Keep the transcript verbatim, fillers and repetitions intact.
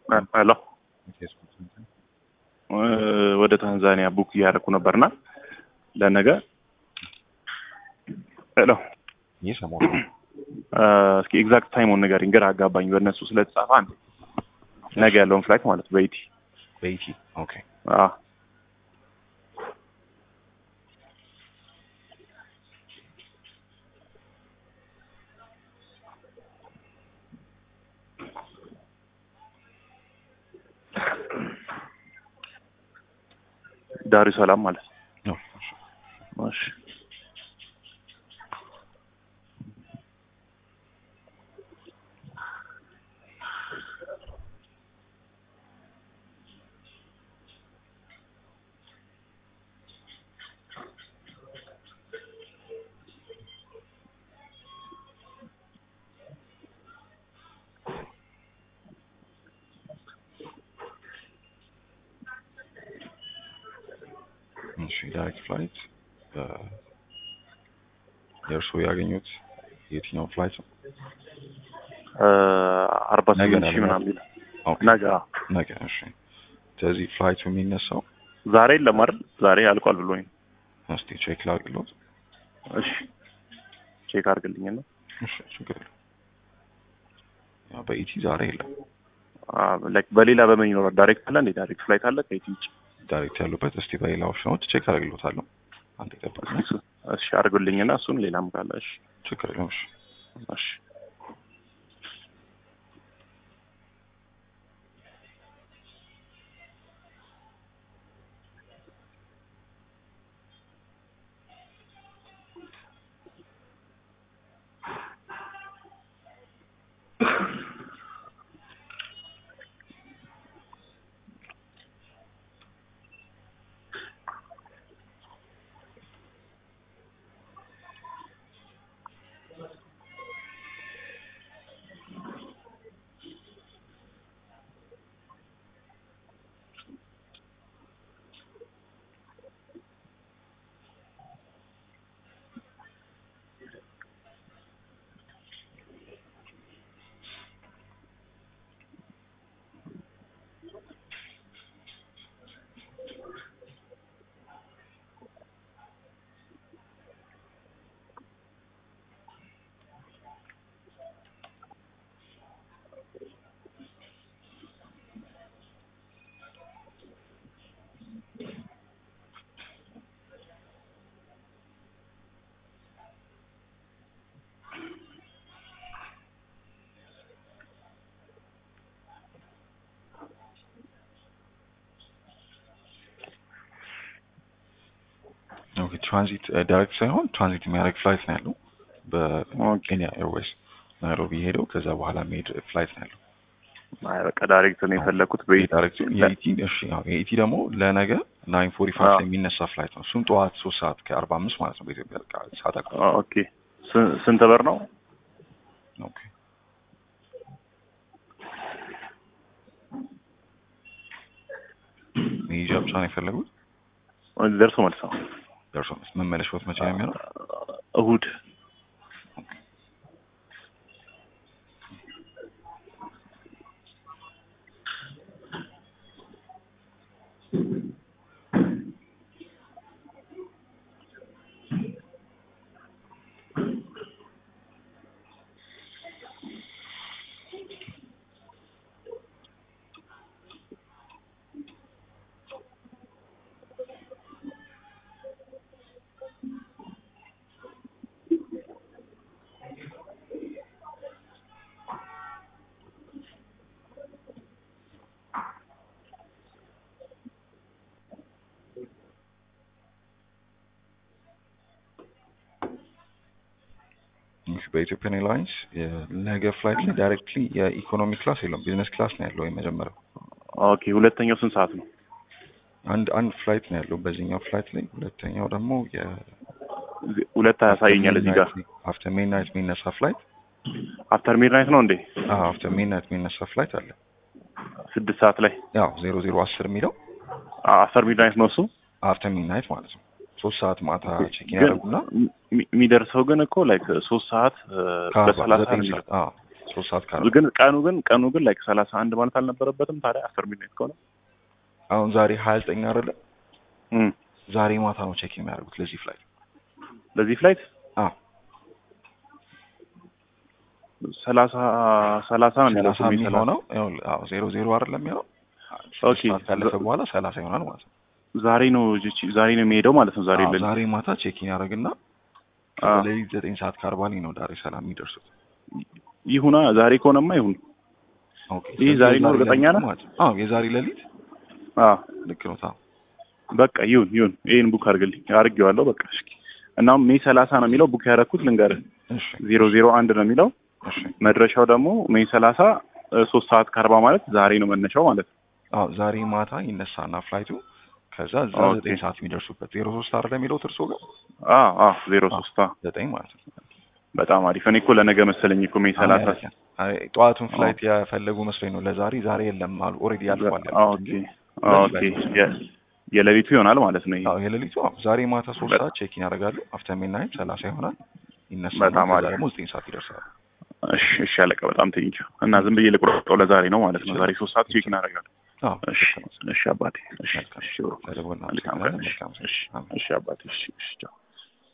ሄሎ ወደ ታንዛኒያ ቡክ እያደረኩ ነበርና ለነገ ሄሎ ይሰማው እስኪ ኤግዛክት ታይሙን ንገሪኝ፣ ግራ አጋባኝ በእነሱ ስለተጻፈ አንዴ። ነገ ያለውን ፍላይት ማለት በኢቲ በኢቲ ኦኬ። አ ዳሩ ሰላም ማለት ነው። እሺ እሺ ዳይሬክት ፍላይት የእርሶ ያገኙት የትኛው ፍላይት ነው? አርባ ስምንት ሺህ ምናምን ይላል። ነገ ነገ እሺ። ስለዚህ ፍላይቱ የሚነሳው ዛሬ የለም አይደል? ዛሬ አልቋል ብሎኝ። እስቲ ቼክ ላድርግልዎት። እሺ ቼክ አድርግልኝና። እሺ ችግር የለም። ያው በኢቲ ዛሬ የለም። አዎ ላይክ በሌላ በምን ይኖራል? ዳይሬክት አለ እንዴ? ዳይሬክት ፍላይት አለ ከኢቲ ውጭ? ዳይሬክት ያሉበት እስቲ በሌላ ኦፕሽኖች ቼክ አድርግልዎታለሁ። አንዴ ጠብቁ። እሺ አድርጉልኝና እሱን ሌላም ካለ እሺ ችግር የለም። እሺ እሺ ኦኬ። ትራንዚት ዳይሬክት ሳይሆን ትራንዚት የሚያደርግ ፍላይት ነው ያለው በኬንያ ኤርዌይስ ናይሮቢ ሄደው ከዛ በኋላ የሚሄድ ፍላይት ነው ያለው። አይ በቃ ዳይሬክት ነው የፈለኩት። በዳይሬክት የኢቲ እሺ። ያው የኢቲ ደግሞ ለነገ ናይን ፎርቲ ፋይቭ ላይ የሚነሳ ፍላይት ነው። እሱም ጠዋት ሶስት ሰዓት ከአርባ አምስት ማለት ነው በኢትዮጵያ ሰዓት አቆጣጠር። ኦኬ። ስንት ብር ነው? ኦኬ መሄጃ ብቻ ነው የፈለጉት? ደርሶ መልስ ነው። ደርሶ መልስ መመለሻዎት መቼ ነው የሚሆነው? እሁድ። በኢትዮጵያን ኤርላይንስ ነገ ፍላይት ላይ ዳይሬክትሊ የኢኮኖሚ ክላስ የለም፣ ቢዝነስ ክላስ ነው ያለው የመጀመሪያው። ኦኬ። ሁለተኛው ስንት ሰዓት ነው? አንድ አንድ ፍላይት ነው ያለው በዚህኛው ፍላይት ላይ። ሁለተኛው ደግሞ የ ሁለት ያሳየኛል እዚህ ጋር አፍተር ሚድናይት የሚነሳ ፍላይት። አፍተር ሚድናይት ነው እንዴ? አዎ አፍተር ሚድናይት የሚነሳ ፍላይት አለ ስድስት ሰዓት ላይ። ያው ዜሮ ዜሮ አስር የሚለው አፍተር ሚድናይት ነው እሱ። አፍተር ሚድናይት ማለት ነው። ሶስት ሰዓት ማታ ቼክ ያደርጉና የሚደርሰው ግን እኮ ላይክ ሶስት ሰዓት በሰላሳ ነው። አዎ ሶስት ሰዓት ከአርባ ግን ቀኑ ግን ቀኑ ግን ላይክ ሰላሳ አንድ ማለት አልነበረበትም ታዲያ አስር ሚኒት ከሆነ አሁን ዛሬ ሀያ ዘጠኝ አይደለ እም ዛሬ ማታ ነው ቼክ የሚያደርጉት ለዚህ ፍላይት ለዚህ ፍላይት አዎ ሰላሳ ሰላሳ ነው የሚሆነው አዎ ዜሮ ዜሮ አይደለም የሚሆነው ኦኬ ካለፈ በኋላ ሰላሳ ይሆናል ማለት ነው ዛሬ ነው ዛሬ ነው የሚሄደው ማለት ነው ዛሬ ለሊ ዛሬ ማታ ቼክ ያደርግና ለሊት ዘጠኝ ሰዓት ከአርባ ላይ ነው ዳሬ ሰላም የሚደርሱት ይሁና ዛሬ ከሆነማ ይሁን ኦኬ ይሄ ዛሬ ነው እርግጠኛ ነህ አዎ የዛሬ ለሊት አዎ ልክ ነው ታው በቃ ይሁን ይሁን ይሄን ቡክ አድርግልኝ አድርጌዋለሁ በቃ እሺ እና ሜይ ሰላሳ ነው የሚለው ቡክ ያደረኩት ልንገርህ እሺ ዜሮ ዜሮ አንድ ነው የሚለው እሺ መድረሻው ደግሞ ሜይ ሰላሳ ሶስት ሰዓት ከአርባ ማለት ዛሬ ነው መነሻው ማለት ነው አዎ ዛሬ ማታ ይነሳና ፍላይቱ ከዛ ዘጠኝ ሰዓት የሚደርሱበት ዜሮ ሶስት አይደል የሚለው ትርሶ ጋር አዎ አዎ ዜሮ ሶስት ዘጠኝ ማለት ነው በጣም አሪፍ እኔ እኮ ለነገ መሰለኝ እኮ ሜይ ሰላሳ አይ ጠዋቱን ፍላይት ያፈለጉ መስሎኝ ነው ለዛሬ ዛሬ የለም አሉ ኦሬዲ ያልፋል ኦኬ ኦኬ የሌሊቱ ይሆናል ማለት ነው አዎ የሌሊቱ አዎ ዛሬ ማታ ሶስት ሰዓት ቼክ ያደርጋሉ አፍተር ሚድናይት ሰላሳ ይሆናል ይነሳሉ በጣም አሪፍ ደግሞ ዘጠኝ ሰዓት ይደርሳሉ እሺ እሺ አለቀ በጣም ቴንኪው እና ዝም ብዬ ልቆርጠው ለዛሬ ነው ማለት ነው ዛሬ ሶስት ሰዓት ቼክ እናደርጋለን አዎ እሺ እሺ አባቴ እሺ እሺ እሺ እሺ አባቴ እሺ እሺ